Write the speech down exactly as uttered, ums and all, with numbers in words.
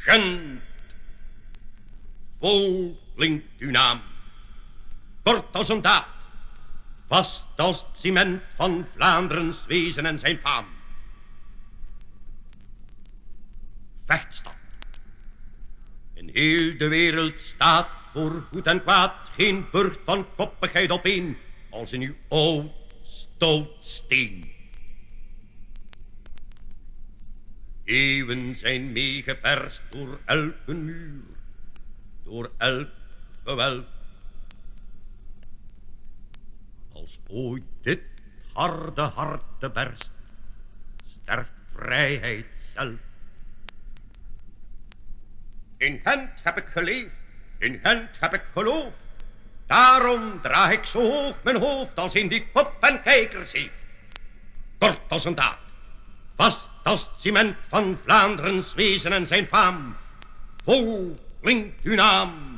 Gent. Vol klinkt uw naam. Kort als een daad. Vast als het cement van Vlaanderens wezen en zijn faam. Vechtstad. In heel de wereld staat voor goed en kwaad geen burcht van koppigheid opeen als in uw oud stout steen. Eeuwen zijn meegeperst door elke muur, door elk gewelf. Als ooit dit harde harte berst, sterft vrijheid zelf. In Gent heb ik geleefd, in Gent heb ik geloof. Daarom draag ik zo hoog mijn hoofd als in die kop en kijkers heeft. Kort als een daad, vast als het cement van Vlaanderens wezen en zijn faam. Vol klinkt uw naam.